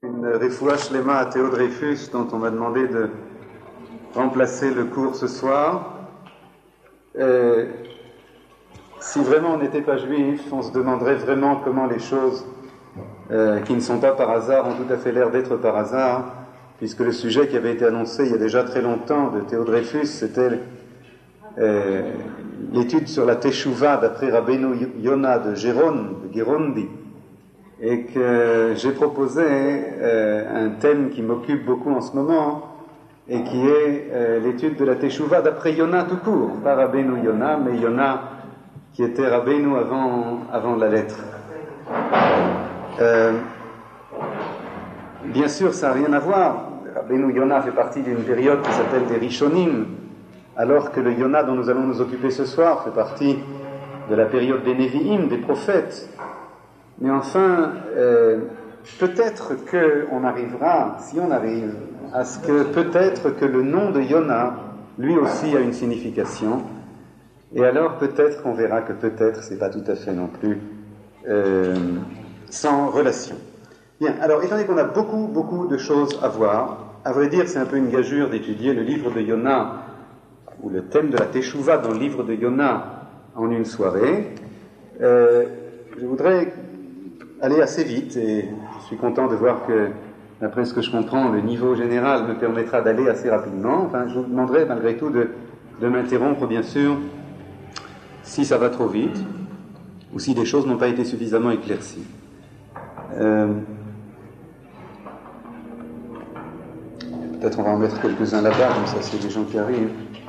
Une refoua shlema à Théo Dreyfus, dont on m'a demandé de remplacer le cours ce soir. Si vraiment on n'était pas juif, on se demanderait vraiment comment les choses qui ne sont pas par hasard ont tout à fait l'air d'être par hasard, puisque le sujet qui avait été annoncé il y a déjà très longtemps de Théo Dreyfus, c'était l'étude sur la Teshuvah d'après Rabbeinu Yona de Gerondi, et que j'ai proposé un thème qui m'occupe beaucoup en ce moment, et qui est l'étude de la Teshuvah d'après Yona tout court, pas Rabbeinu Yona, mais Yona qui était Rabbeinu avant la lettre. Bien sûr, ça n'a rien à voir. Rabbeinu Yona fait partie d'une période qui s'appelle des Rishonim, alors que le Yona dont nous allons nous occuper ce soir fait partie de la période des Nevi'im, des prophètes. Mais enfin, peut-être qu'on arrivera, si on arrive, à ce que peut-être que le nom de Yona, lui aussi, a une signification. Et alors peut-être qu'on verra que peut-être c'est pas tout à fait non plus sans relation. Bien, alors étant donné qu'on a beaucoup de choses à voir, à vrai dire c'est un peu une gageure d'étudier le livre de Yona, ou le thème de la Teshuvah dans le livre de Yona en une soirée. Je voudrais aller assez vite, et je suis content de voir que, d'après ce que je comprends, le niveau général me permettra d'aller assez rapidement. Enfin, je vous demanderai malgré tout de m'interrompre, bien sûr, si ça va trop vite, ou si des choses n'ont pas été suffisamment éclaircies. Peut-être on va en mettre quelques-uns là-bas, comme ça c'est des gens qui arrivent.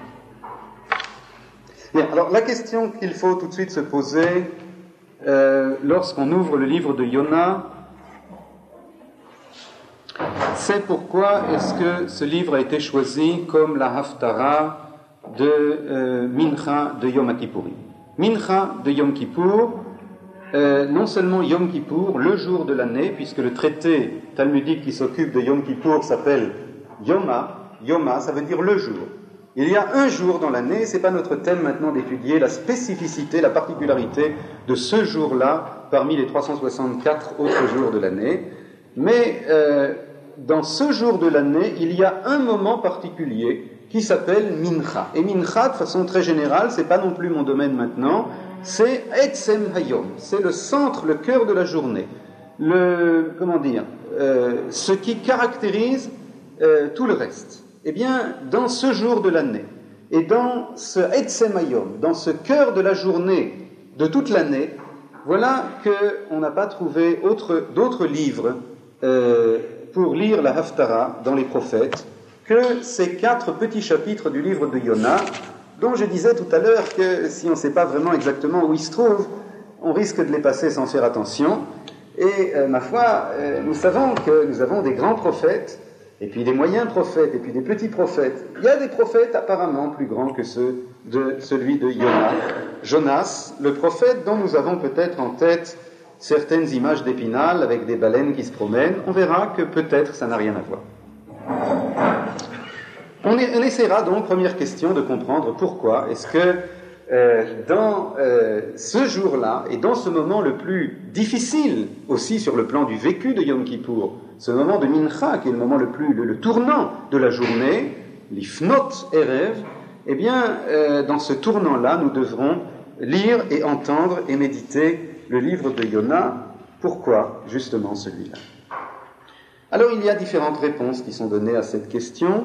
Bien, alors la question qu'il faut tout de suite se poser lorsqu'on ouvre le livre de Yona, c'est pourquoi est-ce que ce livre a été choisi comme la Haftara de Mincha de Yom Kippourim. Mincha de Yom Kippour, non seulement Yom Kippour, le jour de l'année, puisque le traité talmudique qui s'occupe de Yom Kippour s'appelle Yoma, ça veut dire le jour. Il y a un jour dans l'année, c'est pas notre thème maintenant d'étudier la spécificité, la particularité de ce jour-là parmi les 364 autres jours de l'année, mais dans ce jour de l'année, il y a un moment particulier qui s'appelle Mincha. Et Mincha, de façon très générale, c'est pas non plus mon domaine maintenant, c'est Etzem Hayom, c'est le centre, le cœur de la journée. Ce qui caractérise tout le reste. Eh bien, dans ce jour de l'année, et dans ce Etzem Hayom, dans ce cœur de la journée de toute l'année, voilà qu'on n'a pas trouvé d'autres livres pour lire la Haftara dans les prophètes que ces 4 petits chapitres du livre de Yona, dont je disais tout à l'heure que si on ne sait pas vraiment exactement où ils se trouvent, on risque de les passer sans faire attention. Et ma foi, nous savons que nous avons des grands prophètes, et puis des moyens prophètes, et puis des petits prophètes. Il y a des prophètes apparemment plus grands que celui de Yona. Jonas, le prophète dont nous avons peut-être en tête certaines images d'Épinal avec des baleines qui se promènent. On verra que peut-être ça n'a rien à voir. On essaiera donc, première question, de comprendre pourquoi est-ce que dans ce jour-là, et dans ce moment le plus difficile aussi sur le plan du vécu de Yom Kippour, ce moment de Mincha, qui est le moment le tournant de la journée, l'Ifnot Erev, eh bien, dans ce tournant-là, nous devrons lire et entendre et méditer le livre de Yona. Pourquoi justement celui-là? Alors, il y a différentes réponses qui sont données à cette question.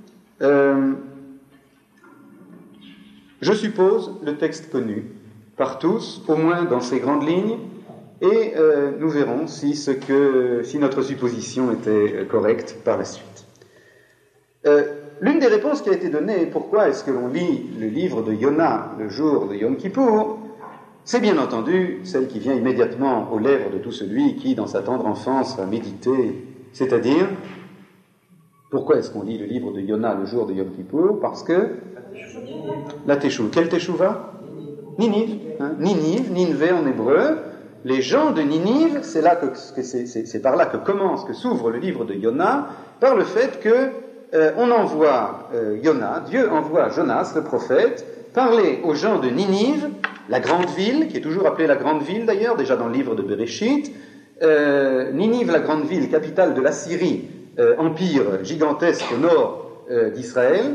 Je suppose le texte connu par tous, au moins dans ses grandes lignes, et nous verrons si notre supposition était correcte par la suite. L'une des réponses qui a été donnée, pourquoi est-ce que l'on lit le livre de Yona le jour de Yom Kippour, c'est bien entendu celle qui vient immédiatement aux lèvres de tout celui qui, dans sa tendre enfance, a médité, c'est-à-dire, pourquoi est-ce qu'on lit le livre de Yona le jour de Yom Kippour? Parce que la Teshuvah. Quelle Teshuvah? Ninive. Ninvé en hébreu. Les gens de Ninive, c'est par là que s'ouvre le livre de Yona, par le fait que on envoie Dieu envoie Jonas, le prophète, parler aux gens de Ninive, la grande ville, qui est toujours appelée la grande ville d'ailleurs, déjà dans le livre de Bereshit, Ninive, la grande ville, capitale de l'Assyrie, empire gigantesque au nord d'Israël,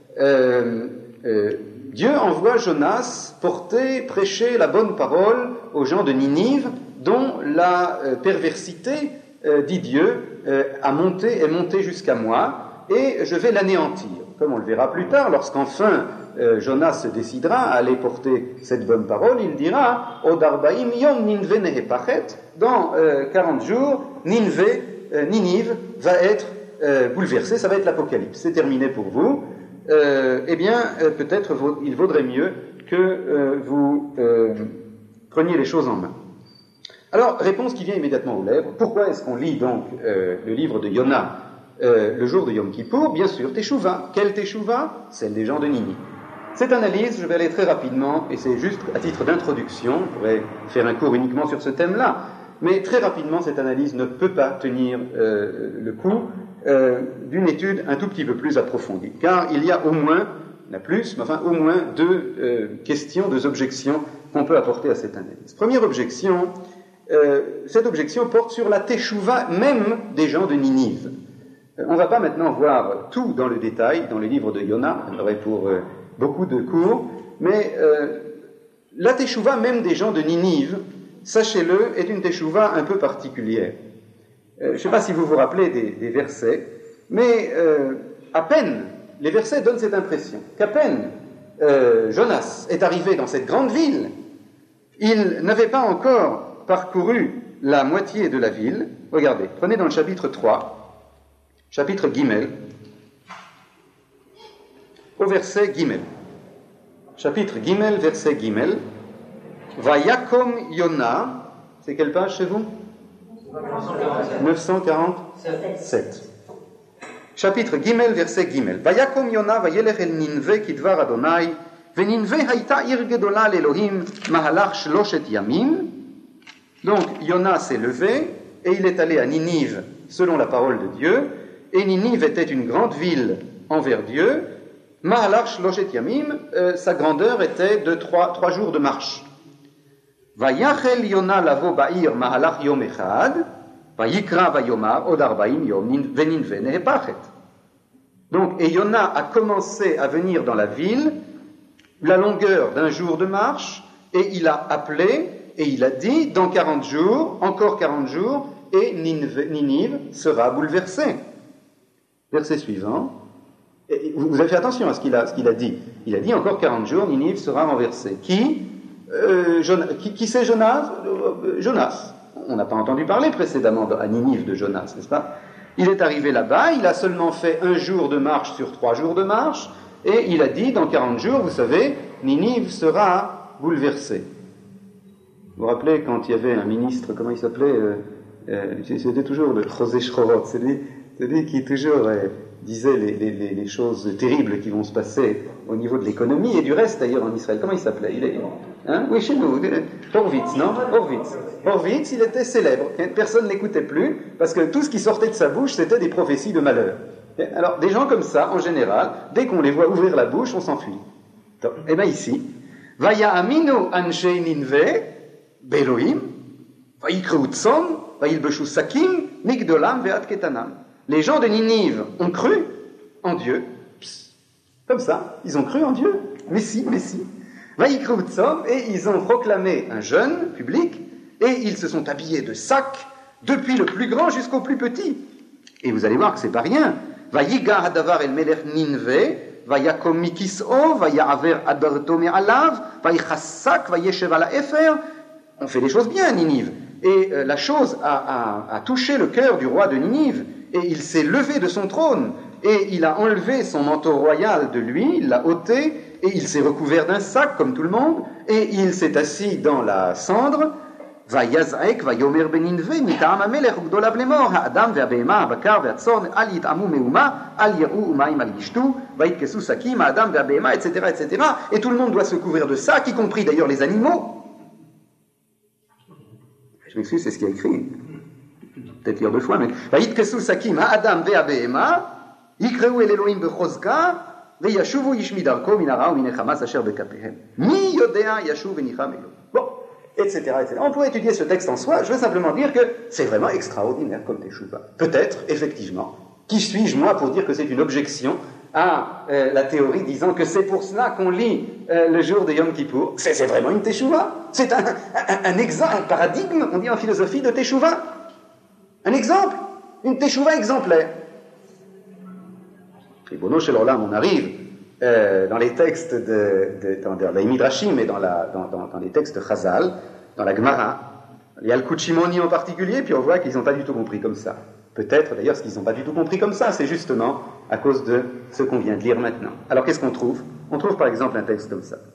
Dieu envoie Jonas prêcher la bonne parole aux gens de Ninive, dont la perversité, dit Dieu, est montée jusqu'à moi, et je vais l'anéantir. Comme on le verra plus tard, lorsqu'enfin Jonas se décidera à aller porter cette bonne parole, il dira « Od arbaim yom Ninve nehepachet » dans 40 jours, Ninive va être bouleversée, ça va être l'apocalypse. C'est terminé pour vous. Peut-être il vaudrait mieux que vous preniez les choses en main. Alors, réponse qui vient immédiatement aux lèvres. Pourquoi est-ce qu'on lit donc le livre de Yona le jour de Yom Kippour? Bien sûr, Teshuvah. Quelle Teshuvah? Celle des gens de Ninive. Cette analyse, je vais aller très rapidement, et c'est juste à titre d'introduction, on pourrait faire un cours uniquement sur ce thème-là, mais très rapidement, cette analyse ne peut pas tenir le coup d'une étude un tout petit peu plus approfondie, car il y a au moins deux questions, deux objections qu'on peut apporter à cette analyse. Première objection, cette objection porte sur la Teshuvah même des gens de Ninive. On ne va pas maintenant voir tout dans le détail dans les livres de Yona, on aurait pour beaucoup de cours, mais la Teshuvah même des gens de Ninive, sachez-le, est une Teshuvah un peu particulière. Je ne sais pas si vous vous rappelez des versets, mais à peine, les versets donnent cette impression, qu'à peine Jonas est arrivé dans cette grande ville, il n'avait pas encore parcouru la moitié de la ville. Regardez, prenez dans le chapitre 3, chapitre Gimel, au verset Gimel. Chapitre Gimel, verset Gimel. Vayakom Yona, c'est quelle page chez vous? 947. Chapitre Gimel, verset Gimel. Vayakom Yona, vayelech el Ninve kidvar Adonai, veninve haïta ir gedola l'Elohim, mahalach shloshet yamim. Donc, Yona s'est levé, et il est allé à Ninive, selon la parole de Dieu, et Ninive était une grande ville envers Dieu. Mahalach shloshet yamim, sa grandeur était de 3 jours de marche. Vayachel Yona lavo ba'ir mahalach yom echad, vayikra vayomar od arbaim yom veninve nehepachet. Donc, et Yona a commencé à venir dans la ville, la longueur d'un jour de marche, et il a appelé, et il a dit, dans 40 jours, encore 40 jours, et Ninive sera bouleversée. Verset suivant. Et vous avez fait attention à ce qu'il a dit. Il a dit, encore 40 jours, Ninive sera renversée. Qui c'est Jonas? Jonas. On n'a pas entendu parler précédemment à Ninive de Jonas, n'est-ce pas? Il est arrivé là-bas, il a seulement fait 1 jour de marche sur 3 jours de marche, et il a dit, dans 40 jours, vous savez, Ninive sera bouleversée. Vous vous rappelez quand il y avait un ministre, comment il s'appelait c'était toujours le José Schorot, c'est lui qui toujours disait les choses terribles qui vont se passer au niveau de l'économie et du reste d'ailleurs en Israël. Comment il s'appelait? Oui, chez nous, Horvitz, non? Horvitz, il était célèbre. Personne ne l'écoutait plus parce que tout ce qui sortait de sa bouche, c'était des prophéties de malheur. Alors, des gens comme ça, en général, dès qu'on les voit ouvrir la bouche, on s'enfuit. Eh bien ici, Vaya aminu anshei Ninve be'Elohim, vayikreut tzom, vayilbeshu sakim, migdolam ve'ad ketanam. Les gens de Ninive ont cru en Dieu. Comme ça, ils ont cru en Dieu. Messie. Vayikreut tzom, et ils ont proclamé un jeûne public, et ils se sont habillés de sacs, depuis le plus grand jusqu'au plus petit. Et vous allez voir que c'est pas rien. Vayiga hadavar el melech Ninve, vayakom mikis'o, vaya'aver adarto me'alav, vayichassak, vayeshev ala efer. On fait les choses bien à Ninive. Et la chose a touché le cœur du roi de Ninive. Et il s'est levé de son trône. Et il a enlevé son manteau royal de lui, il l'a ôté, et il s'est recouvert d'un sac, comme tout le monde, et il s'est assis dans la cendre. ויזעק ויאמר בנינווה מטעם המלך וגדוליו לאמור האדם והבהמה הבקר והצאן אל יטעמו מאומה אל יראו מים אל ישתו ויתכסו שקים האדם והבהמה etc. et tout le monde doit se couvrir de ça, y compris d'ailleurs les animaux. Je m'excuse, c'est ce qui est écrit, peut-être lire 2 fois, mais ויתכסו שקים האדם והבהמה יקראו אל אלוהים בחוזקה וישובו איש מדרכו מן הרע ומן החמאס אשר בכפיהם מי יודע ישוב וניחם אלוהים. Bon, etc., etc. On pourrait étudier ce texte en soi, je veux simplement dire que c'est vraiment extraordinaire comme teshuva. Peut-être, effectivement, qui suis-je moi pour dire que c'est une objection à la théorie disant que c'est pour cela qu'on lit le jour de Yom Kippour. C'est vraiment une teshuva. C'est un exemple, un paradigme, on dit en philosophie, de teshuva. Un exemple, une teshuva exemplaire. Et Bono Shel Olam, on arrive dans les textes dans les Midrashim et dans les textes Chazal, dans la Gemara, il y a le Kuchimoni en particulier, puis on voit qu'ils n'ont pas du tout compris comme ça. Peut-être d'ailleurs ce qu'ils n'ont pas du tout compris comme ça, c'est justement à cause de ce qu'on vient de lire maintenant. Alors qu'est-ce qu'on trouve? On trouve par exemple un texte comme ça.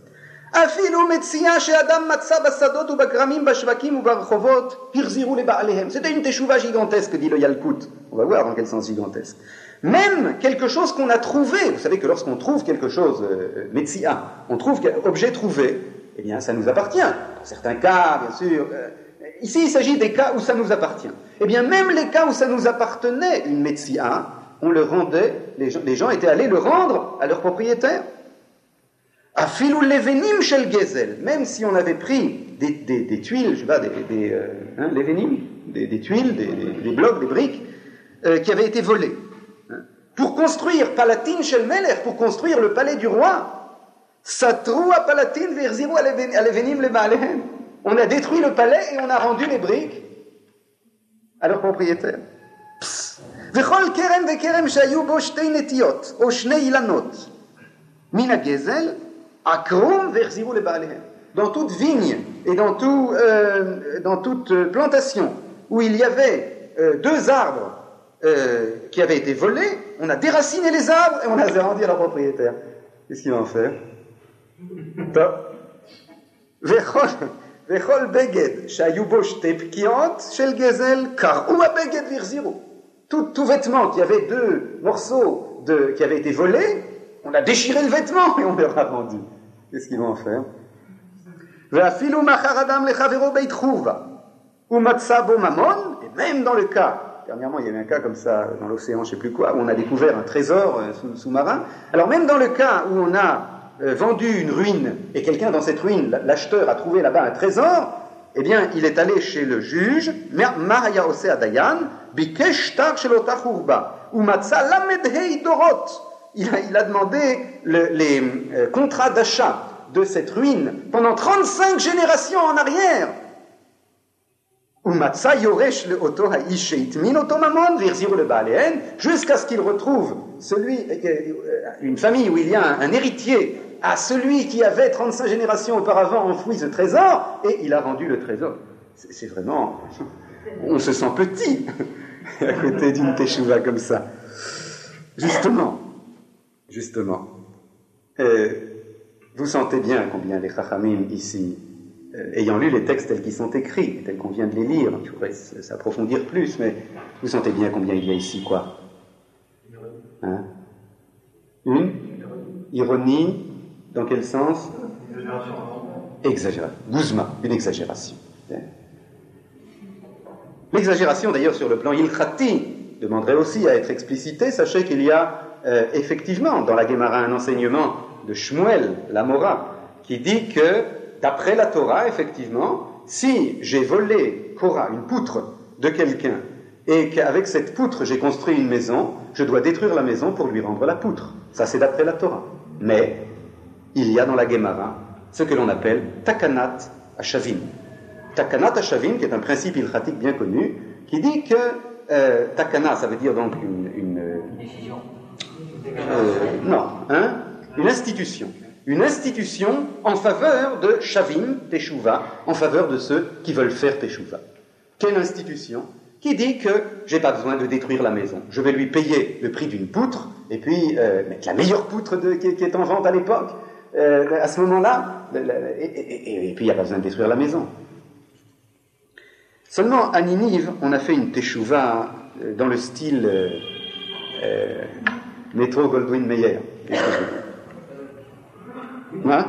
C'était une teshuva gigantesque, dit le Yalkut. On va voir dans quel sens gigantesque. Même quelque chose qu'on a trouvé, vous savez que lorsqu'on trouve quelque chose, Metsia, on trouve objet trouvé, eh bien ça nous appartient. Dans certains cas, bien sûr, ici il s'agit des cas où ça nous appartient. Eh bien même les cas où ça nous appartenait, une Metsia, on le rendait, les gens étaient allés le rendre à leur propriétaire. Afilou levenim shel gezel, même si on avait pris des tuiles, je sais pas, levenim, des tuiles, des blocs, des briques, qui avaient été volés. Pour construire Palatin Shel Melech, pour construire le palais du roi, Satrou à Palatin verziru alevenim le Baalehem. On a détruit le palais et on a rendu les briques à leur propriétaire. Vechol kerem vekerem shayu bo shtei netiot, o shnei ilanot, min hagezel, akrom verziru le Baalehem. Dans toute vigne et dans toute plantation où il y avait deux arbres qui avaient été volés, on a déraciné les arbres et on les a rendus à leur propriétaire. Qu'est-ce qu'il va en faire? Vechol beged shayu bo shte pkiot shel gezel kar'u beged virziru. Tout vêtement qui avait deux morceaux qui avaient été volés, on a déchiré le vêtement et on leur a rendu. Qu'est-ce qu'ils vont en faire? Ve'afilu machar adam lechavero beit chuva umatsa bo mamon. Et même dans le cas, dernièrement, il y avait un cas comme ça dans l'océan, je ne sais plus quoi, où on a découvert un trésor sous-marin. Alors même dans le cas où on a vendu une ruine, et quelqu'un dans cette ruine, l'acheteur a trouvé là-bas un trésor, eh bien, il est allé chez le juge, Maraya Ose Adayan, Bikesh Tar Shelota Churba, Umatsa Lamedhei Dorot. Il a demandé les contrats d'achat de cette ruine pendant 35 générations en arrière. Jusqu'à ce qu'il retrouve une famille où il y a un héritier à celui qui avait 35 générations auparavant enfoui ce trésor, et il a rendu le trésor. C'est vraiment... On se sent petit à côté d'une teshuva comme ça. Justement. Vous sentez bien combien les chachamim ici, ayant lu les textes tels qu'ils sont écrits, tels qu'on vient de les lire, il faudrait s'approfondir plus, mais vous sentez bien combien il y a ici quoi? Hein? Une ironie, dans quel sens? Exagération. Guzma, une exagération. L'exagération d'ailleurs sur le plan ilchati demanderait aussi à être explicitée. Sachez qu'il y a effectivement dans la Gemara un enseignement de Shmuel, l'Amora, qui dit que d'après la Torah, effectivement, si j'ai volé Korah, une poutre de quelqu'un, et qu'avec cette poutre j'ai construit une maison, je dois détruire la maison pour lui rendre la poutre. Ça c'est d'après la Torah. Mais il y a dans la Gemara ce que l'on appelle Takanat Hashavim. Takanat Hashavim, qui est un principe ilchatique bien connu, qui dit que Takana, ça veut dire donc une décision. Une institution. Une institution en faveur de Shavim, Teshuva, en faveur de ceux qui veulent faire Teshuva. Quelle institution? Qui dit que j'ai pas besoin de détruire la maison. Je vais lui payer le prix d'une poutre, et puis mettre la meilleure poutre qui est en vente à l'époque, à ce moment-là, et puis il n'y a pas besoin de détruire la maison. Seulement, à Ninive, on a fait une teshuva dans le style Métro Goldwyn Mayer. Hein?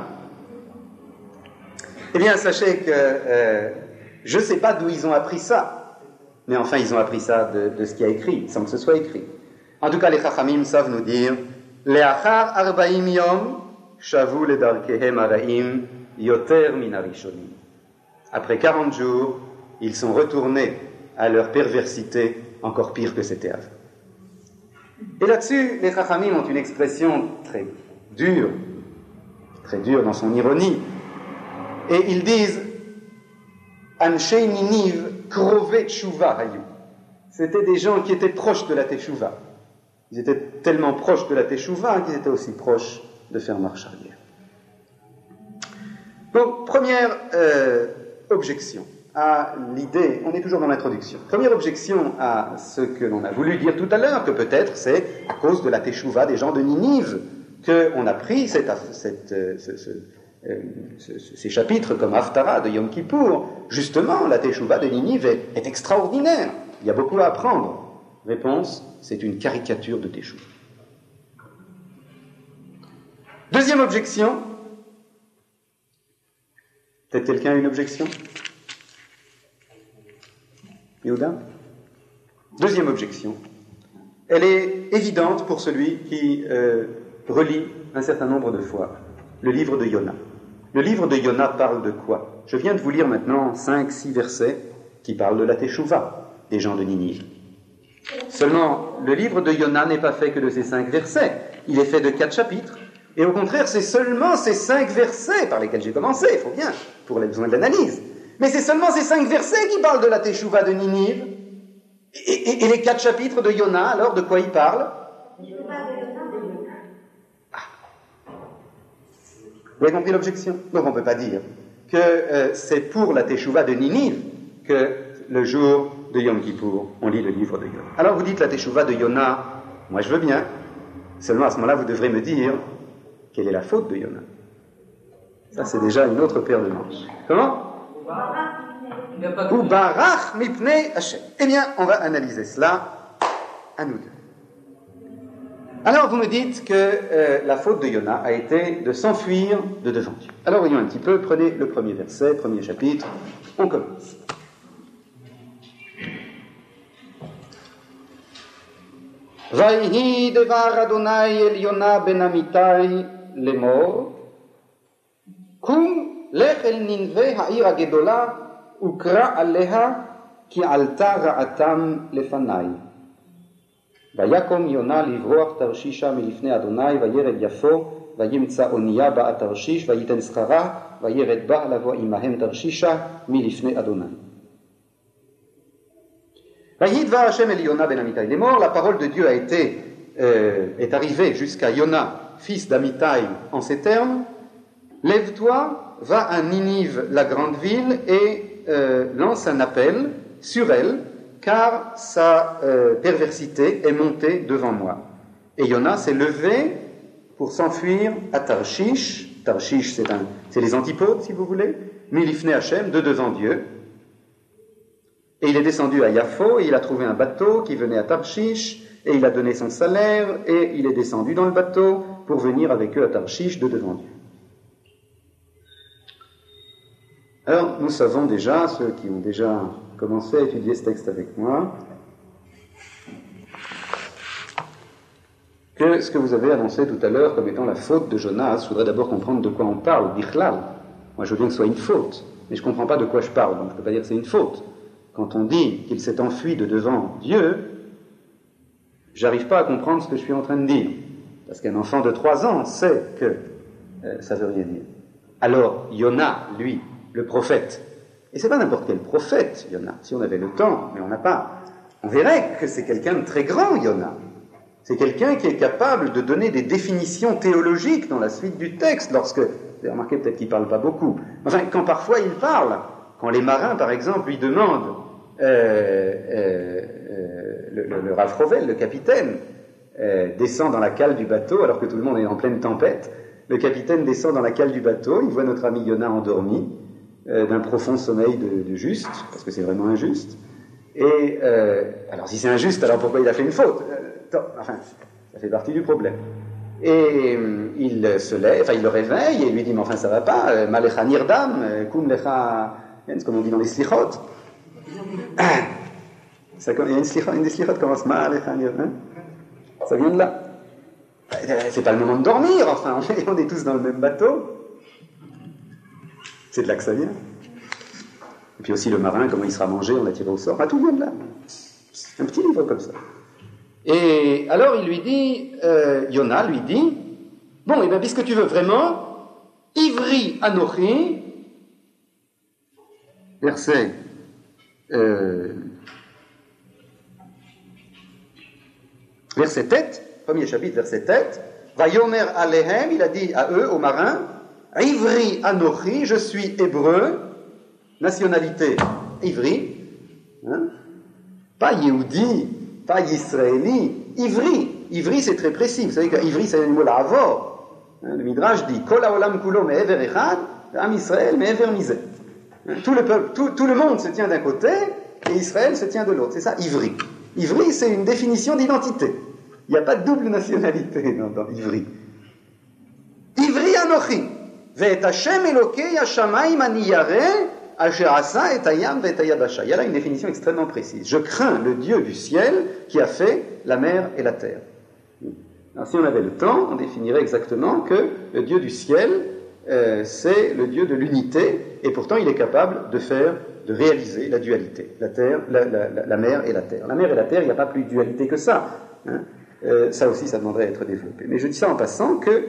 Eh bien, sachez que je ne sais pas d'où ils ont appris ça, mais enfin, ils ont appris ça de ce qui a écrit, sans que ce soit écrit. En tout cas, les Chachamim savent nous dire Le'achar arba'im yom shavu ledarkehem araim yoter min harishonim. Après 40 jours, ils sont retournés à leur perversité, encore pire que c'était avant. Et là-dessus, les Chachamim ont une expression très dure dans son ironie, et ils disent Anshei Niniv krove tshuva hayu. C'était des gens qui étaient proches de la teshuva. Ils étaient tellement proches de la teshuva qu'ils étaient aussi proches de faire marche arrière. Donc, première objection à l'idée, on est toujours dans l'introduction. Première objection à ce que l'on a voulu dire tout à l'heure, que peut-être c'est à cause de la teshuva des gens de Ninive qu'on a pris ces chapitres comme Haftara de Yom Kippour. Justement, la teshuva de Ninive est extraordinaire. Il y a beaucoup à apprendre. Réponse, c'est une caricature de teshuva. Deuxième objection. Peut-être quelqu'un a une objection? Yehuda? Deuxième objection. Elle est évidente pour celui qui relit un certain nombre de fois le livre de Yona. Le livre de Yona parle de quoi? Je viens de vous lire maintenant 5-6 versets qui parlent de la teshuva des gens de Ninive. Seulement, le livre de Yona n'est pas fait que de ces 5 versets. Il est fait de 4 chapitres. Et au contraire, c'est seulement ces 5 versets par lesquels j'ai commencé, il faut bien, pour les besoins de l'analyse. Mais c'est seulement ces 5 versets qui parlent de la teshuva de Ninive. Et les 4 chapitres de Yona, alors, de quoi ils parlent? Vous avez compris l'objection? Donc on ne peut pas dire que c'est pour la teshuva de Ninive que le jour de Yom Kippour, on lit le livre de Yona. Alors vous dites la teshuva de Yona, moi je veux bien, seulement à ce moment-là vous devrez me dire quelle est la faute de Yona. Ça c'est déjà une autre paire de manches. Comment? Ou barach mipnei Hashem. Eh bien, on va analyser cela à nous deux. Alors, vous me dites que la faute de Yona a été de s'enfuir de devant Dieu. Alors, voyons un petit peu, prenez le premier verset, premier chapitre, on commence. Vayhi devar Adonai el Yona ben Amitai lemor, kum lech el Ninve ha'ir ha'gedola, ukra aleha ki alta ra'atam lefanai. ויקום יונה לברוח תרשישה מלפני אדוני וירד יפו וימצא אונייה באה תרשיש וייתן שכרה וירד בה לבוא עמהם תרשישה מלפני אדוני. ויהי דבר השם אל יונה בן אמיתי לאמור, la parole de Dieu est arrivée jusqu'à Yona, fils d'Amitai, en ces termes: lève-toi, va à Ninive, la grande ville, et lance un appel sur elle, car sa perversité est montée devant moi. Et Yona s'est levé pour s'enfuir à Tarshish. Tarshish, c'est les antipodes, si vous voulez. Milifne Hashem, de devant Dieu. Et il est descendu à Yafo, et il a trouvé un bateau qui venait à Tarshish, et il a donné son salaire, et il est descendu dans le bateau pour venir avec eux à Tarshish, de devant Dieu. Alors, nous savons déjà, ceux qui ont déjà commencé à étudier ce texte avec moi, que ce que vous avez annoncé tout à l'heure comme étant la faute de Jonas, je voudrais d'abord comprendre de quoi on parle, d'Ichlal. Moi, je veux bien que ce soit une faute, mais je ne comprends pas de quoi je parle, donc je ne peux pas dire que c'est une faute. Quand on dit qu'il s'est enfui de devant Dieu, j'arrive pas à comprendre ce que je suis en train de dire, parce qu'un enfant de 3 ans sait que ça veut rien dire. Alors, Yona, lui, le prophète, et c'est pas n'importe quel prophète, Yona, si on avait le temps, mais on n'a pas, on verrait que c'est quelqu'un de très grand, Yona. C'est quelqu'un qui est capable de donner des définitions théologiques dans la suite du texte, lorsque, vous avez remarqué peut-être qu'il ne parle pas beaucoup, enfin, quand parfois il parle, quand les marins, par exemple, lui demandent, le Rav Rovel, le capitaine, descend dans la cale du bateau, alors que tout le monde est en pleine tempête, le capitaine descend dans la cale du bateau, il voit notre ami Yona endormi, d'un profond sommeil de juste, parce que c'est vraiment injuste. Et alors si c'est injuste, alors pourquoi il a fait une faute? Enfin, ça fait partie du problème. Et il se lève, enfin il le réveille et il lui dit: mais enfin ça va pas, malecha nirdam, kum lecha, c'est comme on dit dans les slichot. Il y a une des slichot qui commence malecha nirdam. Ça vient de là. C'est pas le moment de dormir, enfin on est tous dans le même bateau. C'est de là que ça vient. Et puis aussi le marin, comment il sera mangé, on l'a tiré au sort. Tout vient de là. Un petit livre comme ça. Et alors il lui dit, Yona lui dit, bon, et bien puisque tu veux vraiment, Ivri Anochi, verset tête, premier chapitre, verset tête, Vayomer Alehem, il a dit à eux, aux marins, Ivri Anochi, je suis hébreu, nationalité Ivri, hein, pas Yehudi, pas Yisraéli, Ivri. Ivri, c'est très précis. Vous savez qu'Ivri, c'est le mot l'avor. Le Midrash dit Kol haolam kulo me'ever echad, Am Israël me'ever mizeh. Tout le peuple, tout le monde se tient d'un côté et Israël se tient de l'autre. C'est ça, Ivri. Ivri, c'est une définition d'identité. Il n'y a pas de double nationalité dans Ivri. Ivri Anochi. Ve'et Hashem Elokei hashamayim ani yareh asher asa et hayam ve'et hayabasha. Il y a là une définition extrêmement précise. Je crains le Dieu du ciel qui a fait la mer et la terre. Alors si on avait le temps, on définirait exactement que le Dieu du ciel, c'est le Dieu de l'unité, et pourtant il est capable de réaliser la dualité, la terre, la mer et la terre. La mer et la terre, il n'y a pas plus de dualité que ça. Hein. Ça aussi, ça demanderait à être développé. Mais je dis ça en passant que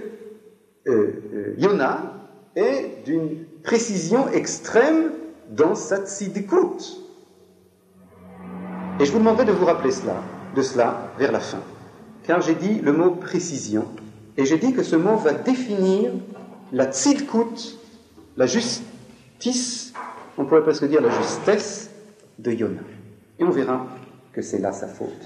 Yona est d'une précision extrême dans sa tzidkut. Et je vous demanderai de vous rappeler de cela vers la fin. Car j'ai dit le mot précision, et j'ai dit que ce mot va définir la tzidkut, la justice, on pourrait presque dire la justesse de Yona. Et on verra que c'est là sa faute.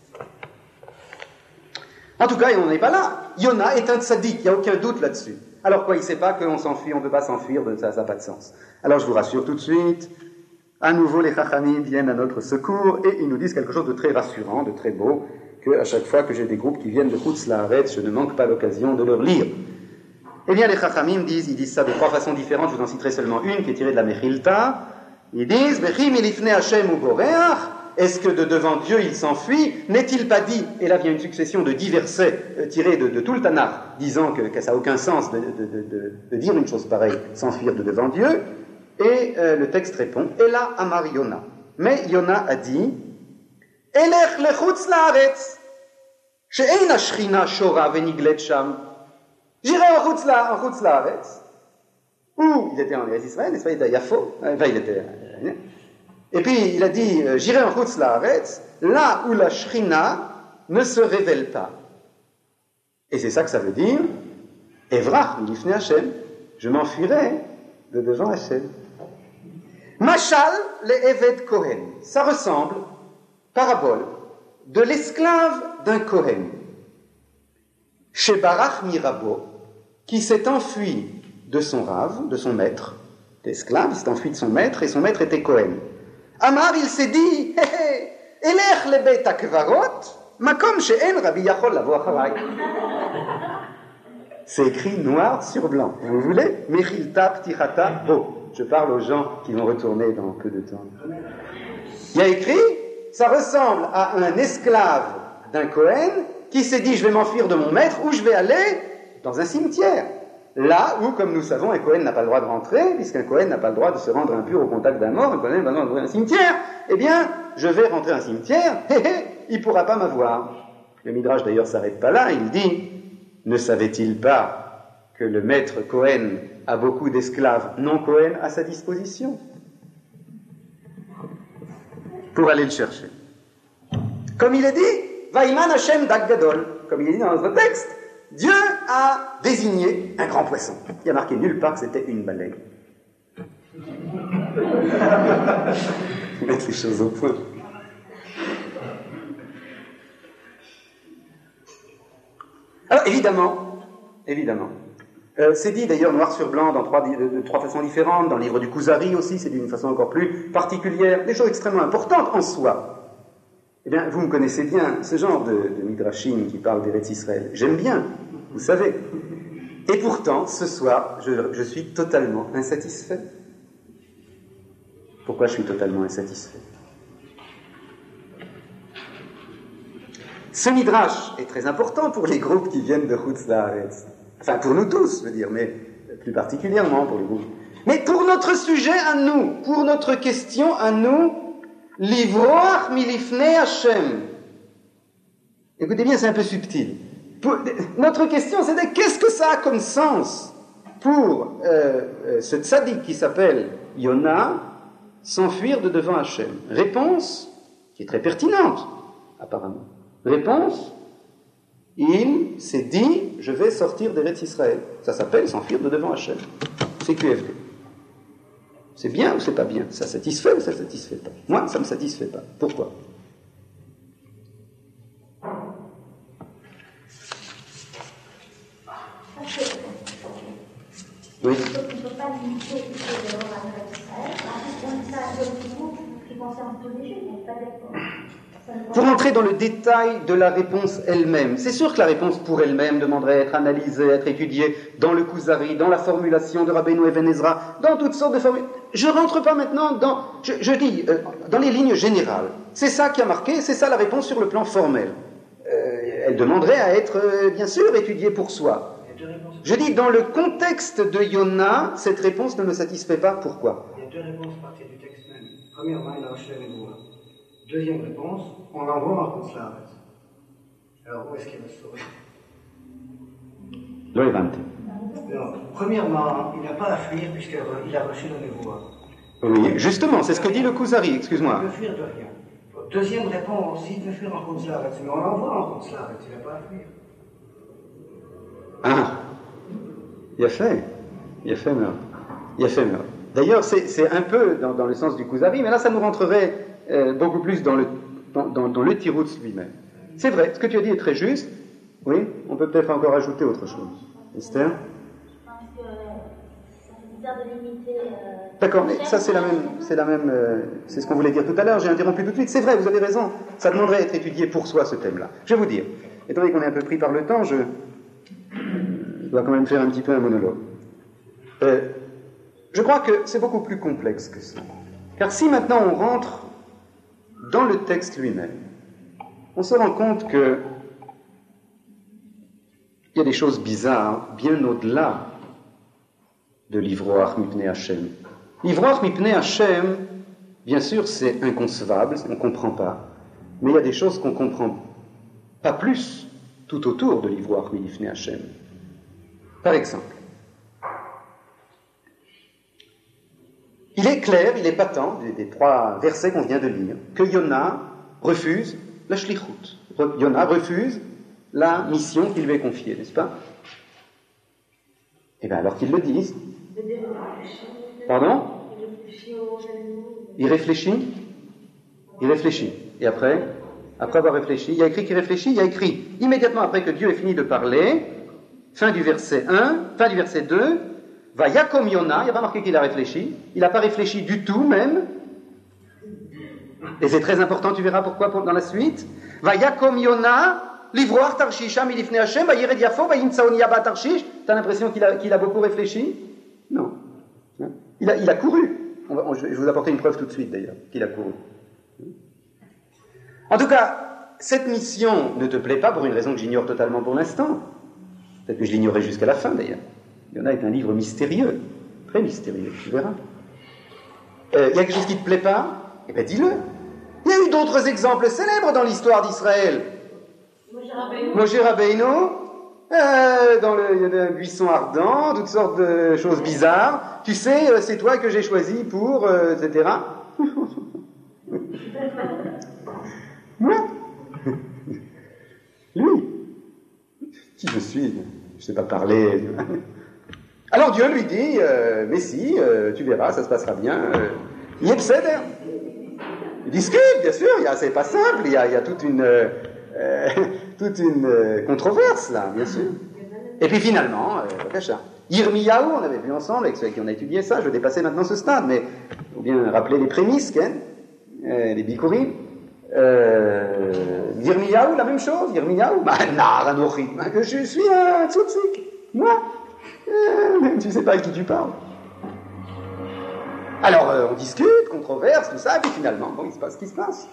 En tout cas, on n'est pas là. Yona est un tzaddik, il n'y a aucun doute là-dessus. Alors quoi, il ne sait pas qu'on s'enfuit, on ne peut pas s'enfuir, ça n'a pas de sens. Alors je vous rassure tout de suite, à nouveau les chachamim viennent à notre secours et ils nous disent quelque chose de très rassurant, de très beau, qu'à chaque fois que j'ai des groupes qui viennent de Chutz Laaretz, je ne manque pas l'occasion de leur lire. Eh bien, les chachamim ils disent ça de trois façons différentes, je vous en citerai seulement une qui est tirée de la Mechilta. Ils disent, Bechim ilifnei Hashem uboreach, est-ce que de devant Dieu il s'enfuit? N'est-il pas dit, et là vient une succession de 10 versets tirés de tout le Tanakh, disant que ça n'a aucun sens de dire une chose pareille, s'enfuir de devant Dieu, et le texte répond, Ela amar Yona. Mais Yona a dit, Elech lechutz laaretz, she'ein hashchina shora veniglet sham. J'irai en chutz laaretz, où il était en Israël, il était à Yafo, il était... Et puis il a dit, j'irai en chutz laaretz, là où la Shrina ne se révèle pas. Et c'est ça que ça veut dire, Evrach milifnei Hashem, je m'enfuirai de devant Hashem. Machal le Eved Kohen, ça ressemble, parabole, de l'esclave d'un Kohen. Chez Barach Mirabo, qui s'est enfui de son rave, de son maître, l'esclave, il s'est enfui de son maître, et son maître était Kohen. Amar, il s'est dit, Elech le Beit HaKvarot, makom she'en Rabbi Yachol lavo achavai. C'est écrit noir sur blanc. Vous voulez? Mechilta ptichata bo. Je parle aux gens qui vont retourner dans peu de temps. Il y a écrit, ça ressemble à un esclave d'un Kohen qui s'est dit, je vais m'enfuir de mon maître, où je vais aller? Dans un cimetière. Là où, comme nous savons, un Kohen n'a pas le droit de rentrer, puisqu'un Kohen n'a pas le droit de se rendre impur au contact d'un mort, un Kohen va rentrer dans un cimetière. Eh bien, je vais rentrer dans un cimetière, il ne pourra pas m'avoir. Le Midrash d'ailleurs ne s'arrête pas là, il dit, ne savait-il pas que le maître Kohen a beaucoup d'esclaves non Kohen à sa disposition pour aller le chercher. Comme il est dit, Vaiman Hashem Dag Gadol, comme il est dit dans notre texte, Dieu a désigné un grand poisson. Il y a marqué nulle part que c'était une baleine. Mettre les choses au point. Alors évidemment, c'est dit d'ailleurs noir sur blanc dans trois façons différentes, dans le livre du Kuzari aussi, c'est dit d'une façon encore plus particulière, des choses extrêmement importantes en soi. Eh bien, vous me connaissez bien, ce genre de midrashim qui parle d'Eretz Israël, j'aime bien, vous savez. Et pourtant, ce soir, je suis totalement insatisfait. Pourquoi je suis totalement insatisfait? Ce midrash est très important pour les groupes qui viennent de Chutz Laaretz. Enfin, pour nous tous, je veux dire, mais plus particulièrement pour les groupes. Mais pour notre sujet à nous, pour notre question à nous, Livroach milifnei Hashem. Écoutez bien, c'est un peu subtil. Notre question, c'est de qu'est-ce que ça a comme sens pour ce tzaddik qui s'appelle Yona s'enfuir de devant Hashem? Réponse qui est très pertinente, apparemment. Réponse, il s'est dit, je vais sortir d'Eretz Israël. Ça s'appelle s'enfuir de devant Hashem. C'est QFD. C'est bien ou c'est pas bien? Ça satisfait ou ça satisfait pas? Moi, ça me satisfait pas. Pourquoi? Oui. On ne peut pas limiter les choses de l'ordre à Israël. Ça a un seul qui concerne tous les Juifs, on n'est pas d'accord. Pour entrer dans le détail de la réponse elle-même, c'est sûr que la réponse pour elle-même demanderait à être analysée, à être étudiée dans le Kuzari, dans la formulation de Rabbeinu Even Ezra, dans toutes sortes de formules. Je ne rentre pas maintenant dans, je dis, dans les lignes générales. C'est ça qui a marqué, c'est ça la réponse sur le plan formel. Elle demanderait à être, bien sûr, étudiée pour soi. Je dis, dans le contexte de Yona, cette réponse ne me satisfait pas. Pourquoi? Il y a deux réponses à partir du texte même. Premièrement, il a reçu la névoie. Deuxième réponse, on l'envoie en Koutslaret. Alors, où est-ce qu'il va se sauver? Non. Premièrement, il n'a pas à fuir puisqu'il a reçu la névoie. Oui, justement, c'est ce que dit le Kuzari, excuse-moi. Il ne peut fuir de rien. Deuxième réponse, il peut fuir en Koutslaret, mais on l'envoie en Koutslaret, il n'a pas à fuir. Ah, il a fait meurtre. D'ailleurs, c'est un peu dans le sens du Kuzari, mais là, ça nous rentrerait beaucoup plus dans le Tiroutz lui-même. C'est vrai, ce que tu as dit est très juste. Oui, on peut peut-être encore ajouter autre chose. Esther? Je pense que c'est bizarre de limiter. D'accord, mais ça c'est c'est ce qu'on voulait dire tout à l'heure, j'ai interrompu tout de suite. C'est vrai, vous avez raison, ça demanderait à être étudié pour soi ce thème-là. Je vais vous dire, étant donné qu'on est un peu pris par le temps, je dois quand même faire un petit peu un monologue. Je crois que c'est beaucoup plus complexe que ça. Car si maintenant on rentre dans le texte lui-même, on se rend compte que il y a des choses bizarres bien au-delà de l'ivroach mipnei Hashem. L'ivroach mipnei Hashem, bien sûr, c'est inconcevable, on ne comprend pas, mais il y a des choses qu'on ne comprend pas plus tout autour de l'ivroach mipnei Hashem. Par exemple, il est clair, il est patent, des trois versets qu'on vient de lire, que Yona refuse la shlichut. Yona refuse la mission qui lui est confiée, n'est-ce pas? Eh bien, alors qu'ils le disent. Pardon? Il réfléchit. Et après avoir réfléchi, il y a écrit qu'il réfléchit, il y a écrit immédiatement après que Dieu ait fini de parler, fin du verset 2, va Yakom Yona, il n'y a pas marqué qu'il a réfléchi, il n'a pas réfléchi du tout même, et c'est très important, tu verras pourquoi dans la suite, va Yakom Yona, Livroach Tarshisha milifnei Hashem, va Yered Yafo, va Yimtsaon Yaba Tarshish. T'as l'impression qu'il a beaucoup réfléchi? Non. Il a couru. Je vais vous apporter une preuve tout de suite d'ailleurs, qu'il a couru. En tout cas, cette mission ne te plaît pas pour une raison que j'ignore totalement pour l'instant. Peut-être que je l'ignorais jusqu'à la fin d'ailleurs. Yona est un livre mystérieux, très mystérieux, tu verras. Il y a quelque chose qui ne te plaît pas? Eh bien dis-le. Il y a eu d'autres exemples célèbres dans l'histoire d'Israël. Moshe Rabbeinu, dans le buisson ardent, toutes sortes de choses bizarres. Tu sais, c'est toi que j'ai choisi pour, etc. Moi? Lui? Qui je suis? Je ne sais pas parler. Alors Dieu lui dit, mais si, tu verras, ça se passera bien. Yepseder. Il discute, bien sûr, c'est pas simple, il y a toute une controverse là, bien sûr. Et puis finalement, Yirmiyahu, on avait vu ensemble, avec ceux avec qui on a étudié ça, je vais dépasser maintenant ce stade, mais il faut bien rappeler les prémices, les bikurim. Yirmiyahu, la même chose, Yirmiyahu, que je suis un tzutzik, moi, même tu sais pas à qui tu parles. Alors on discute, controverse, tout ça, et puis finalement, bon, il se passe ce qui se passe.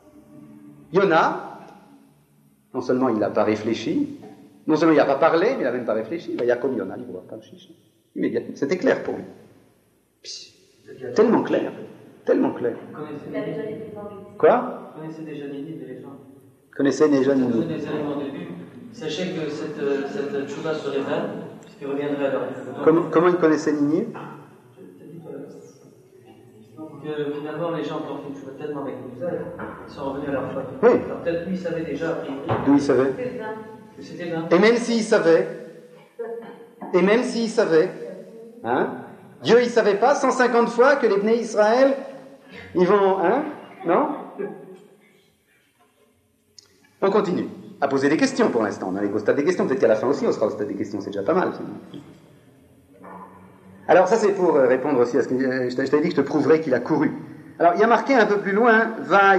Yona, non seulement il n'a pas réfléchi, non seulement il n'a pas parlé, mais il n'a même pas réfléchi. Il va y a comme Yona, il va pas réfléchir. Immédiatement, c'était clair pour lui. Tellement clair, tellement clair. Quoi? Vous connaissez déjà Ninive et les gens. Connaissez déjà Ninive. Vous donnez des éléments au début. Sachez que cette tchouva se révèle, puisqu'il reviendrait à leur... Comment ils connaissaient Ninive? Que finalement les gens qui ont fait une tchouva tellement avec Moussa, ils sont revenus à leur foi. Oui. Alors peut-être lui il savait déjà, a priori. D'où il savait? Que c'était là. Et même s'il savait, hein, Dieu il savait pas 150 fois que les Bnei Israël, ils vont, hein, non? On continue à poser des questions pour l'instant. On est au stade des questions, peut-être qu'à la fin aussi on sera au stade des questions, c'est déjà pas mal. Alors ça c'est pour répondre aussi à ce que je t'avais dit que je te prouverai qu'il a couru. Alors il y a marqué un peu plus loin,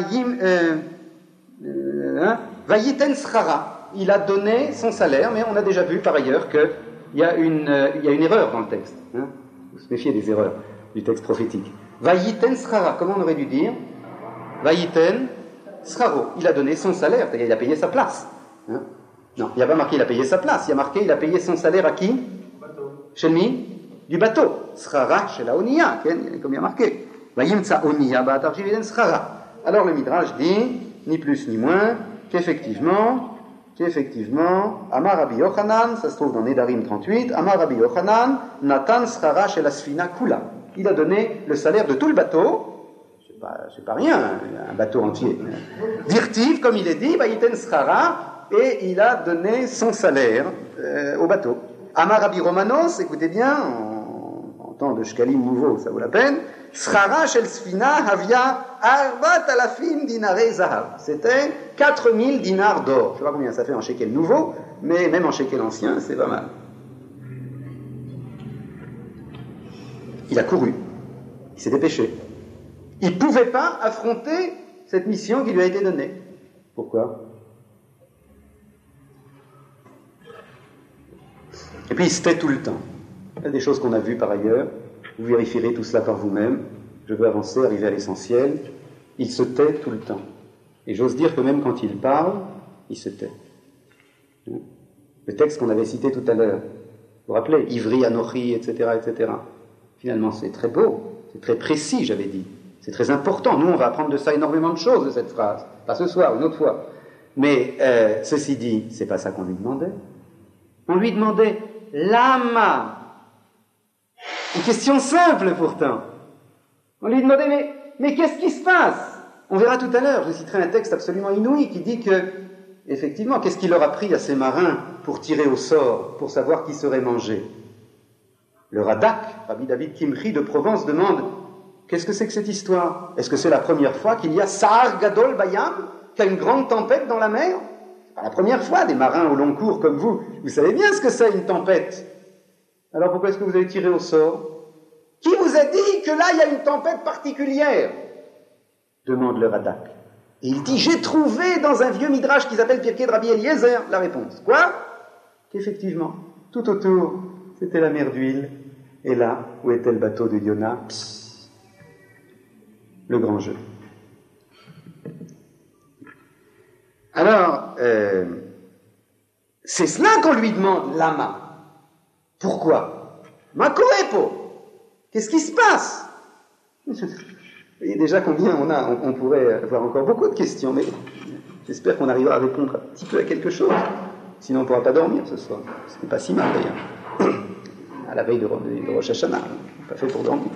Vayiten Srara, il a donné son salaire, mais on a déjà vu par ailleurs qu'il y a une erreur dans le texte. Hein. Vous se méfiez des erreurs du texte prophétique. Vayiten Srara, comment on aurait dû dire? Vayiten Sraro, il a donné son salaire, c'est-à-dire il a payé sa place. Hein. Non, il n'y a pas marqué il a payé sa place, il y a marqué il a payé son salaire à qui? Chez lui? Du bateau. Srara chez la Onia, comme il y a marqué. Vayimtsa Onia ba'atar shividen Srara. Alors le Midrash dit, ni plus ni moins, qu'effectivement, Amar Rabbi Yochanan, ça se trouve dans Nedarim 38, Amar Rabbi Yochanan, Natan Srara chez la Sfina Kula. Il a donné le salaire de tout le bateau, c'est pas rien, un bateau entier. Dirtiv, comme il est dit, Vayiten Srara, et il a donné son salaire au bateau. Amar Rabbi Romanos, écoutez bien, en temps de shkalim nouveau, ça vaut la peine, Srara shel Sfina havia arbat alafim dinarei zahav. C'était 4000 dinars d'or. Je ne sais pas combien ça fait en shekel nouveau, mais même en shekel ancien, c'est pas mal. Il a couru. Il s'est dépêché. Il ne pouvait pas affronter cette mission qui lui a été donnée. Pourquoi? Et puis il se tait tout le temps. Il y a des choses qu'on a vues par ailleurs. Vous vérifierez tout cela par vous-même. Je veux avancer, arriver à l'essentiel. Il se tait tout le temps. Et j'ose dire que même quand il parle, il se tait. Le texte qu'on avait cité tout à l'heure, vous vous rappelez, Ivri, Anochi, etc., etc. Finalement, c'est très beau, c'est très précis, j'avais dit. C'est très important. Nous, on va apprendre de ça énormément de choses, de cette phrase. Pas ce soir, une autre fois. Mais, ceci dit, c'est pas ça qu'on lui demandait. On lui demandait Lama. Une question simple pourtant. On lui demandait mais qu'est-ce qui se passe? On verra tout à l'heure, je citerai un texte absolument inouï qui dit que, effectivement, qu'est-ce qu'il leur a pris à ces marins pour tirer au sort, pour savoir qui serait mangé? Le Radak, Rabbi David Kimchi de Provence, demande qu'est-ce que c'est que cette histoire? Est-ce que c'est la première fois qu'il y a Sahar Gadol Bayam, qu'il y a une grande tempête dans la mer? C'est pas la première fois, des marins au long cours comme vous savez bien ce que c'est une tempête. Alors pourquoi est-ce que vous avez tiré au sort? Qui vous a dit que là il y a une tempête particulière? Demande le Radak. Et il dit, j'ai trouvé dans un vieux midrash qui s'appelle Pirkei de Rabbi Eliezer la réponse. Quoi? Qu'effectivement, tout autour, c'était la mer d'huile. Et là, où était le bateau de Yona? Le grand jeu. Alors, c'est cela qu'on lui demande, Lama. Pourquoi? Makoepo. Qu'est-ce qui se passe? Vous voyez déjà combien on pourrait avoir encore beaucoup de questions, mais j'espère qu'on arrivera à répondre un petit peu à quelque chose. Sinon on ne pourra pas dormir ce soir. Ce n'est pas si mal d'ailleurs. À la veille de Rosh Hashanah, pas fait pour dormir.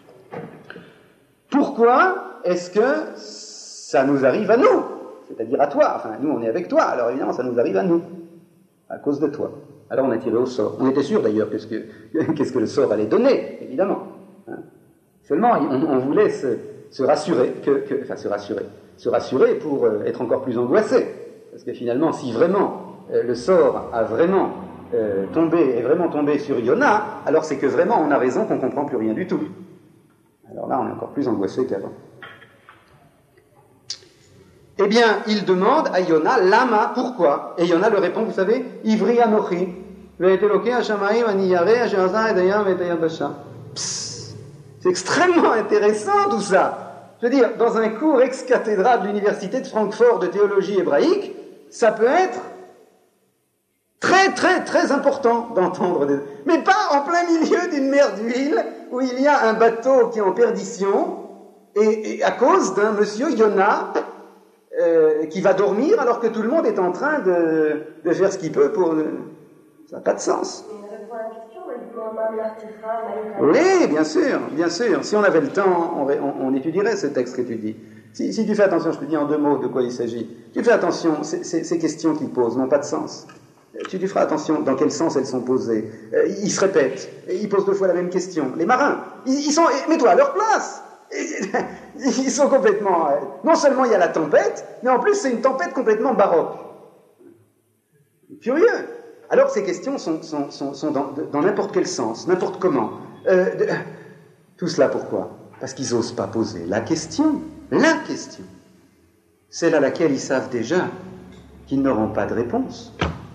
Pourquoi est-ce que ça nous arrive à nous? C'est-à-dire à toi. Enfin, nous on est avec toi, alors évidemment ça nous arrive à nous. À cause de toi. Alors on a tiré au sort. On était sûr d'ailleurs qu'est-ce que le sort allait donner, évidemment. Hein. Seulement, on voulait se rassurer se rassurer pour être encore plus angoissé. Parce que finalement, si vraiment le sort a vraiment est vraiment tombé sur Yona, alors c'est que vraiment on a raison qu'on ne comprend plus rien du tout. Alors là, on est encore plus angoissé qu'avant. Eh bien, il demande à Yona, Lama, pourquoi? Et Yona le répond, vous savez, Ivri Anochi, c'est extrêmement intéressant tout ça. Je veux dire, dans un cours ex-cathédra de l'université de Francfort de théologie hébraïque, ça peut être Très, très, très important d'entendre mais pas en plein milieu d'une mer d'huile où il y a un bateau qui est en perdition et à cause d'un monsieur Yona qui va dormir alors que tout le monde est en train de faire ce qu'il peut pour... Ça n'a pas de sens. Oui, bien sûr, bien sûr. Si on avait le temps, on étudierait ce texte que tu dis. Si tu fais attention, je te dis en 2 mots de quoi il s'agit. Tu fais attention, ces questions qu'il pose n'ont pas de sens. Tu feras attention dans quel sens elles sont posées. Ils se répètent, ils posent 2 fois la même question. Les marins, ils sont... Mets-toi à leur place. Ils sont complètement... Non seulement il y a la tempête, mais en plus c'est une tempête complètement baroque. Curieux. Alors ces questions sont dans n'importe quel sens, n'importe comment. Tout cela pourquoi ? Parce qu'ils n'osent pas poser la question, celle à laquelle ils savent déjà qu'ils n'auront pas de réponse.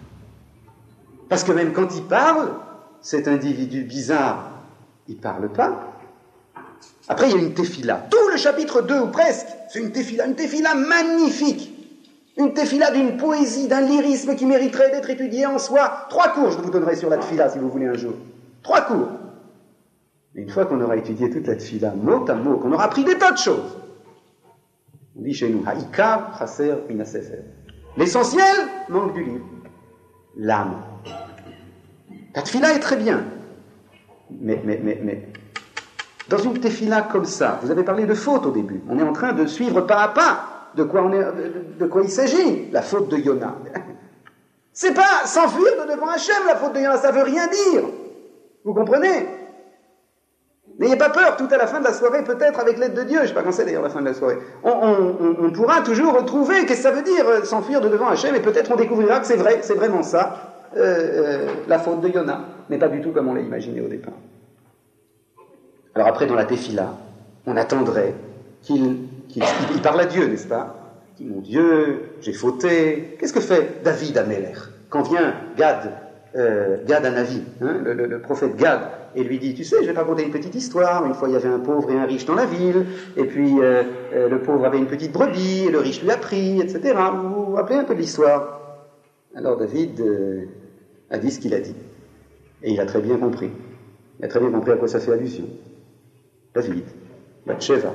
Parce que même quand il parle, cet individu bizarre, il ne parle pas. Après, il y a une tefila. Tout le chapitre 2, ou presque, c'est une tefila magnifique. Une tefila d'une poésie, d'un lyrisme qui mériterait d'être étudié en soi. 3 cours, je vous donnerai sur la tefila, si vous voulez un jour. 3 cours. Et une fois qu'on aura étudié toute la tefila, mot à mot, qu'on aura appris des tas de choses, on dit chez nous, Ha'ikar chaser min hasefer. L'essentiel manque du livre. L'âme. La tefila est très bien. Mais, dans une tefila comme ça, vous avez parlé de faute au début. On est en train de suivre pas à pas de quoi il s'agit, la faute de Yona. C'est pas s'enfuir de devant Hachem, la faute de Yona, ça veut rien dire. Vous comprenez ? N'ayez pas peur, tout à la fin de la soirée, peut-être avec l'aide de Dieu, je ne sais pas quand c'est d'ailleurs la fin de la soirée, on pourra toujours retrouver qu'est-ce que ça veut dire s'enfuir de devant Hachem, et peut-être on découvrira que c'est vrai, c'est vraiment ça, la faute de Yona, mais pas du tout comme on l'a imaginé au départ. Alors après, dans la tefila, on attendrait qu'il parle à Dieu, n'est-ce pas ? Il dit, mon Dieu, j'ai fauté. Qu'est-ce que fait David à Melech ? Quand vient Gad Hanavi, le prophète Gad, et lui dit, tu sais, je vais te raconter une petite histoire. Une fois, il y avait un pauvre et un riche dans la ville, et puis le pauvre avait une petite brebis, et le riche lui a pris, etc. Vous vous rappelez un peu de l'histoire ? Alors David a dit ce qu'il a dit. Et il a très bien compris. Il a très bien compris à quoi ça fait allusion. David, Bathsheba.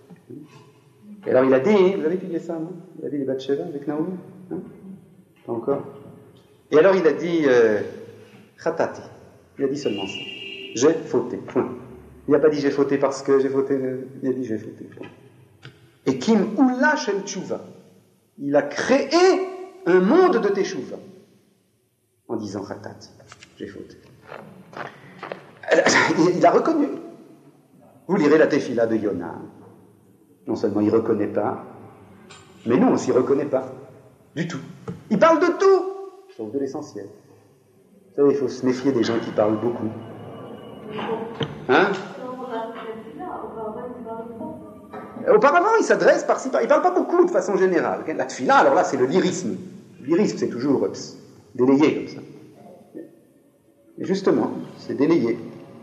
Et alors il a dit, vous avez étudié ça, non ? Il a dit les Bathsheba avec Naomi, hein ? Pas encore. Et alors il a dit Khatati. Il a dit seulement ça. J'ai fauté. Point. Il n'a pas dit j'ai fauté parce que j'ai fauté. Il a dit j'ai fauté. Point. Et Kim Oula Shel Tshuva. Il a créé un monde de Teshuva en disant Khatati. J'ai fauté. Il a reconnu. Vous lirez la tefila de Yona. Non seulement il ne reconnaît pas, mais nous on ne s'y reconnaît pas. Du tout. Il parle de tout, sauf de l'essentiel. Vous savez, il faut se méfier des gens qui parlent beaucoup. Hein ? Auparavant, il s'adresse par-ci, il ne parle pas beaucoup de façon générale. La tefila, alors là, c'est le lyrisme. Le lyrisme, c'est toujours délayé comme ça. Et justement, c'est délayé.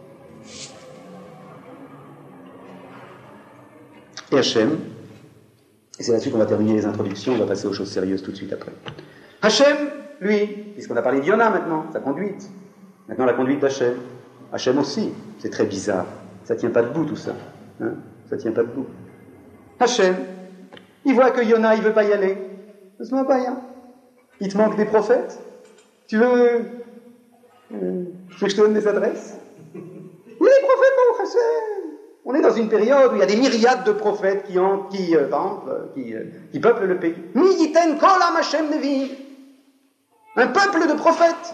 Et Hachem, et c'est là-dessus qu'on va terminer les introductions, on va passer aux choses sérieuses tout de suite après. Hachem, lui, puisqu'on a parlé d'Yona maintenant, sa conduite. Maintenant la conduite d'Hachem. Hachem aussi, c'est très bizarre. Ça tient pas debout tout ça. Hein, ça tient pas debout. Hachem, il voit que Yona, il veut pas y aller. Ça se pas rien. Il te manque des prophètes. Tu veux que je te donne des adresses ? Il y a des prophètes, mon Hachem. On est dans une période où il y a des myriades de prophètes qui peuplent le pays. Miyiten kol am Hashem nevi. Un peuple de prophètes.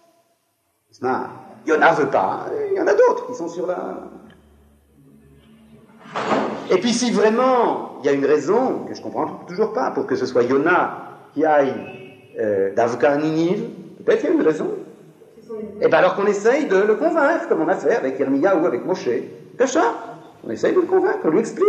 Yona veut pas. Il y en a d'autres qui sont sur la... Et puis si vraiment il y a une raison que je comprends toujours pas pour que ce soit Yona qui aille d'Avka Ninive, peut-être qu'il y a une raison. Et bien alors qu'on essaye de le convaincre, comme on a fait avec Yirmiyahu ou avec Moshe. Cacha. On essaye de le convaincre, on lui explique.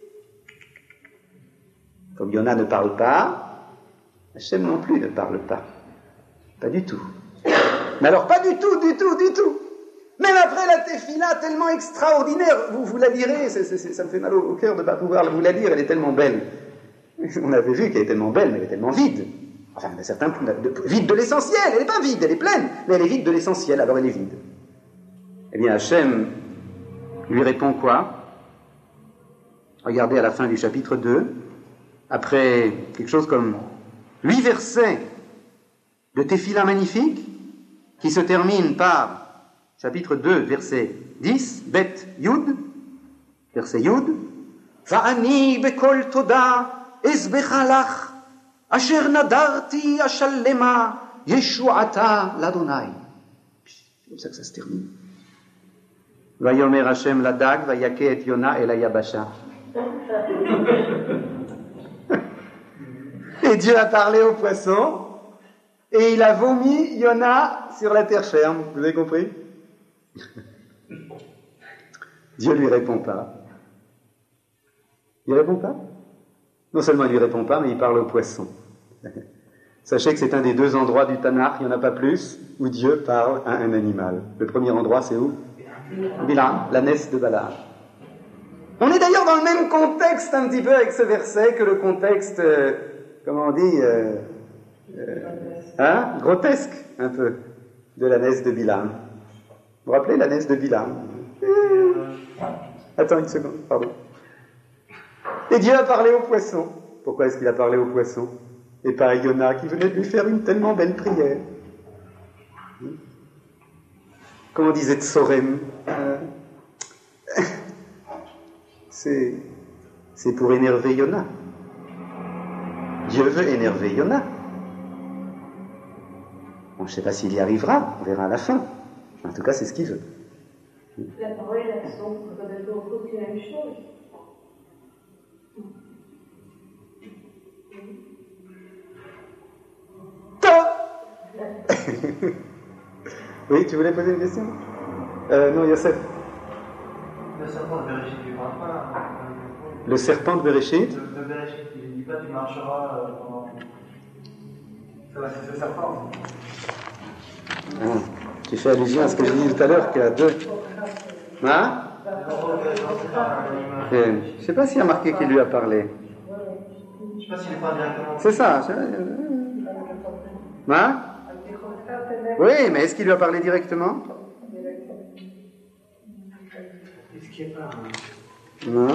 Comme Yona ne parle pas, Hachem non plus ne parle pas. Pas du tout. Mais alors pas du tout. Même après la tefila tellement extraordinaire, vous la lirez, ça me fait mal au cœur de ne pas pouvoir vous la lire, elle est tellement belle. On avait vu qu'elle est tellement belle, mais elle est tellement vide. Enfin, certains vide de l'essentiel. Elle n'est pas vide, elle est pleine, mais elle est vide de l'essentiel, alors elle est vide. Eh bien, Hachem lui répond quoi? Regardez à la fin du chapitre 2, après quelque chose comme 8 versets de Tefila magnifique, qui se termine par chapitre 2, verset 10, Bet Yud, verset Yud, Va'ani bekol toda ezbecha lach, asher nadarti ashallema yeshuata l'Adonai. C'est comme ça que ça se termine. Vayomer Hashem ladag, vayake et Yona el ayabasha. Et Dieu a parlé au poisson, et il a vomi Yona sur la terre ferme. Vous avez compris? Dieu lui répond pas. Il répond pas? Non seulement il lui répond pas, mais il parle au poisson. Sachez que c'est un des 2 endroits du Tanakh, il n'y en a pas plus, où Dieu parle à un animal. Le premier endroit, c'est où? Bilam, l'ânesse de Balaam. On est d'ailleurs dans le même contexte un petit peu avec ce verset que le contexte, comment on dit, grotesque un peu, de l'ânesse de Bilam. Vous vous rappelez l'ânesse de Bilam? Attends une seconde, pardon. Et Dieu a parlé au poisson. Pourquoi est-ce qu'il a parlé au poisson? Et pas à Yona qui venait de lui faire une tellement belle prière. Comme on disait Tsorem, c'est pour énerver Yona. Dieu veut énerver Yona. Bon, je ne sais pas s'il y arrivera, on verra à la fin. En tout cas, c'est ce qu'il veut. La parole et l'action, ça doit être aussi la même chose. Oui, tu voulais poser une question? Non, Yosef. Le serpent de Bereshit, tu ne parles pas. Le serpent de Bereshit? De Bereshit, il ne dit pas tu marcheras pendant. C'est ce serpent. Tu fais allusion à ce que j'ai dit tout à l'heure, qu'il y a 2. Hein? Je ne sais pas s'il a marqué qu'il lui a parlé. Je ne sais pas s'il parle directement. C'est ça. Hein? Oui, mais est-ce qu'il lui a parlé directement? Est-ce qu'il n'y a pas un... Non.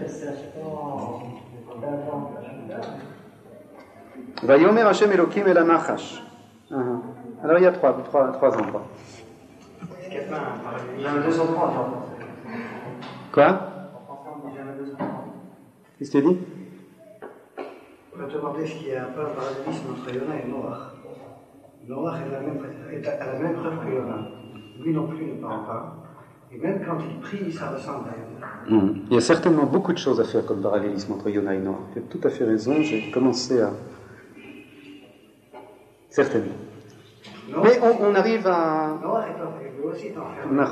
Vayomer Hashem Elokim el Anachash. Alors il y a trois endroits. Est-ce qu'il n'y a pas un parallélisme? J'ai un 230. Quoi? En français, on dit jamais 230. Qu'est-ce que tu dis? On va te demander est-ce qu'il n'y a pas un parallélisme entre Yona et Noach. Noach est à la même preuve que Yona. Lui non plus ne parle pas. Et même quand il prie, ça ressemble à Yona. Il y a certainement beaucoup de choses à faire comme parallélisme entre Yona et Noach. Tu as tout à fait raison, j'ai commencé à... Certainement. Mais on arrive à... Noach est aussi enfermé.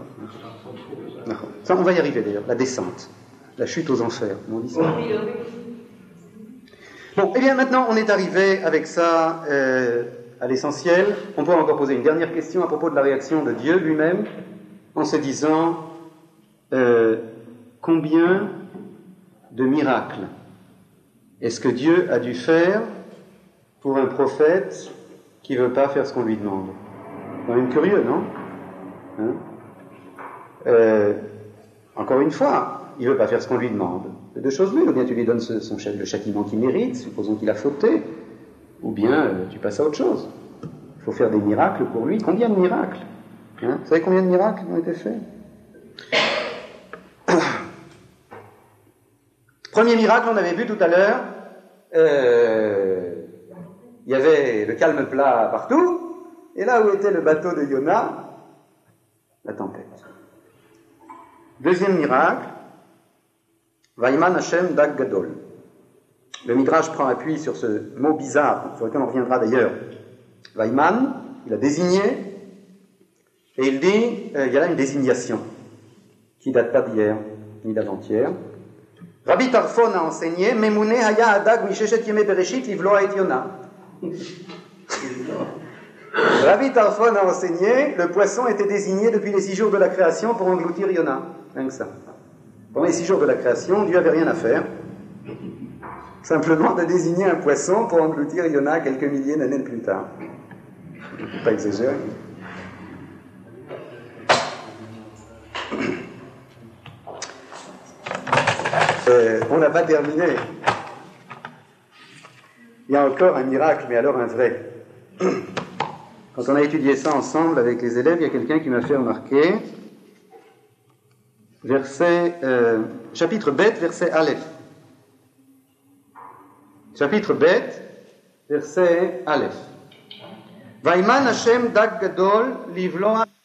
Ça, on va y arriver d'ailleurs, la descente. La chute aux enfers, on dit ça. Bon, eh bien maintenant on est arrivé avec ça à l'essentiel. On pourra encore poser une dernière question à propos de la réaction de Dieu lui-même, en se disant combien de miracles est-ce que Dieu a dû faire pour un prophète qui ne veut pas faire ce qu'on lui demande? C'est quand même curieux, non? Encore une fois, il ne veut pas faire ce qu'on lui demande. Deux choses l'une, ou bien tu lui donnes le châtiment qu'il mérite, supposons qu'il a fauté, ou bien tu passes à autre chose. Il faut faire des miracles pour lui. Combien de miracles? Vous savez combien de miracles ont été faits? Premier miracle, on avait vu tout à l'heure, il y avait le calme plat partout, et là où était le bateau de Yona, la tempête. Deuxième miracle, Vayman Hashem Dag Gadol. Le Midrash prend appui sur ce mot bizarre, sur lequel on reviendra d'ailleurs. Vayman, il a désigné, et il dit, il y a là une désignation, qui ne date pas d'hier, ni d'avant-hier. Rabbi Tarfon a enseigné, Memune Haya Adag Misheshet Yeme Bereshit Livloa et Yona. Rabbi Tarfon a enseigné, le poisson était désigné depuis les 6 jours de la création pour engloutir Yona. Rien que ça. Pendant les 6 jours de la création, Dieu n'avait rien à faire. simplement de désigner un poisson pour engloutir Yona quelques milliers d'années plus tard. Il ne faut pas exagérer. On n'a pas terminé. Il y a encore un miracle, mais alors un vrai. Quand on a étudié ça ensemble avec les élèves, il y a quelqu'un qui m'a fait remarquer, chapitre Bet, verset Aleph. Chapitre Bet, verset Aleph. Vaiman Hashem dag gadol livloa